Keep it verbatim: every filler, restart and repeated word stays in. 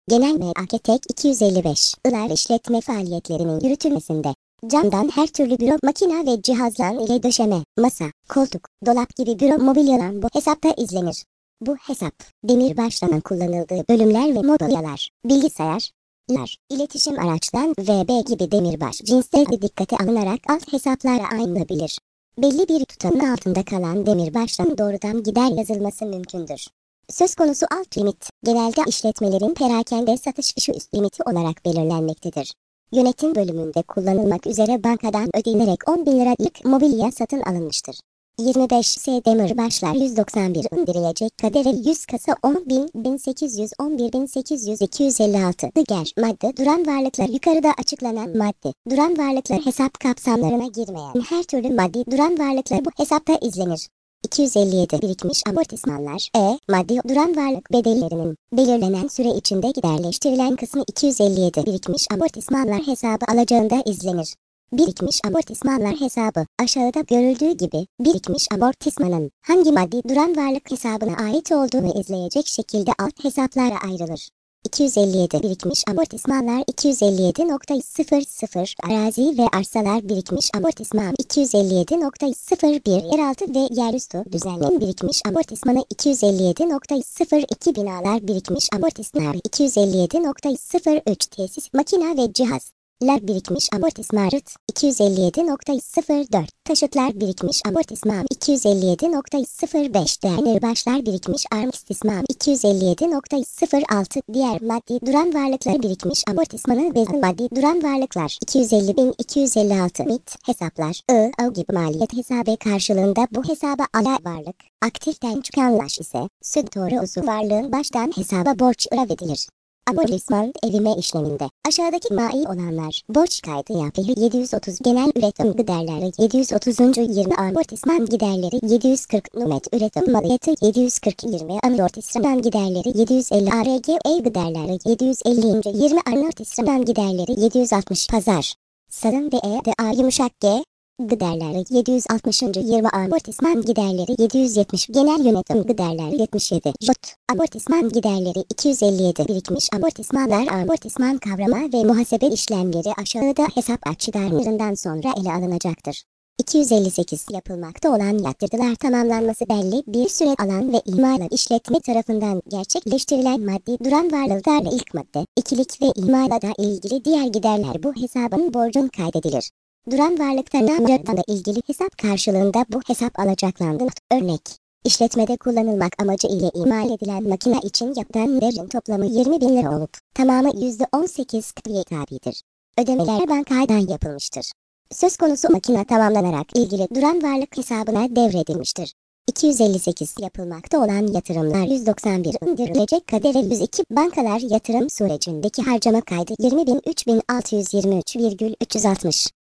Genel M A K Tek iki yüz elli beş, ılar işletme faaliyetlerinin yürütülmesinde, camdan her türlü büro, makina ve cihazlar ile döşeme, masa, koltuk, dolap gibi büro mobilyalar bu hesapta izlenir. Bu hesap, demirbaşların kullanıldığı bölümler ve mobilyalar, bilgisayarlar, iletişim araçtan ve B gibi demirbaş cinsleri de dikkate alınarak alt hesaplara ayrılabilir. Belli bir tutarın altında kalan demirbaştan doğrudan gider yazılması mümkündür. Söz konusu alt limit, genelde işletmelerin perakende satış fişi üst limiti olarak belirlenmektedir. Yönetim bölümünde kullanılmak üzere bankadan ödenerek on bin liralık mobilya satın alınmıştır. yirmi beş S demirbaşlar yüz doksan bir indirilecek kadere yüz kasa on bin, bin sekiz yüz on bir bin sekiz yüz iki yüz elli altı diğer madde duran varlıklar yukarıda açıklanan madde duran varlıklar hesap kapsamlarına girmeyen her türlü maddi duran varlıklar bu hesapta izlenir. iki yüz elli yedi birikmiş amortismanlar E. Maddi duran varlık bedellerinin belirlenen süre içinde giderleştirilen kısmı iki yüz elli yedi birikmiş amortismanlar hesabı alacağında izlenir. Birikmiş amortismanlar hesabı aşağıda görüldüğü gibi birikmiş amortismanın hangi maddi duran varlık hesabına ait olduğunu izleyecek şekilde alt hesaplara ayrılır. iki yüz elli yedi birikmiş amortismanlar iki yüz elli yedi nokta sıfır sıfır arazi ve arsalar birikmiş amortisman iki yüz elli yedi nokta sıfır bir yeraltı ve yerüstü düzenlem birikmiş amortismanı iki yüz elli yedi nokta sıfır iki binalar birikmiş amortismanlar iki yüz elli yedi nokta sıfır üç tesis makina ve cihaz lar birikmiş amortisman iki yüz elli yedi nokta sıfır dört taşıtlar birikmiş amortisman iki yüz elli yedi nokta sıfır beş demirbaşlar birikmiş amortisman iki yüz elli yedi nokta sıfır altı diğer maddi duran varlıklar birikmiş amortismanı ve maddi duran varlıklar iki yüz elli bin iki yüz elli altı M İ T hesaplar I A gibi maliyet hesabı karşılığında bu hesaba ala varlık aktiften çıkanlar ise südtoru usul varlığın baştan hesaba borç ödedilir. Amortisman evime işleminde aşağıdaki mail olanlar borç kaydı yapıyı yedi yüz otuz genel üretim giderleri yedi yüz otuz. yirmi amortisman giderleri yedi yüz kırk numet üretim maliyeti yedi yüz kırk yirmi amortisman giderleri yedi yüz elli A R G E giderleri yedi yüz elli. yirmi amortisman giderleri yedi yüz altmış pazar sarım ve E D A yumuşak G giderleri yedi yüz altmış. yirmi amortisman giderleri yedi yüz yetmiş genel yönetim giderleri yetmiş yedi J O T amortisman giderleri iki yüz elli yedi birikmiş amortismanlar amortisman kavrama ve muhasebe işlemleri aşağıda hesap açıklamalarından sonra ele alınacaktır. iki yüz elli sekiz yapılmakta olan yatırımlar tamamlanması belli bir süre alan ve imalat işletme tarafından gerçekleştirilen maddi duran varlıklarla ilk madde ikilik ve imalata ilgili diğer giderler bu hesabın borcun kaydedilir. Duran varlıklarla ilgili hesap karşılığında bu hesap alacaklandı. Örnek, işletmede kullanılmak amacı ile imal edilen makine için yapılan verin toplamı yirmi bin lira olup tamamı yüzde on sekiz kıdemeye tabidir. Ödemeler bankadan yapılmıştır. Söz konusu makine tamamlanarak ilgili duran varlık hesabına devredilmiştir. iki yüz elli sekiz yapılmakta olan yatırımlar yüz doksan bir indirilecek kadere yüz iki bankalar yatırım sürecindeki harcama kaydı yirmi bin üç bin altı yüz yirmi üç virgül üç yüz altmış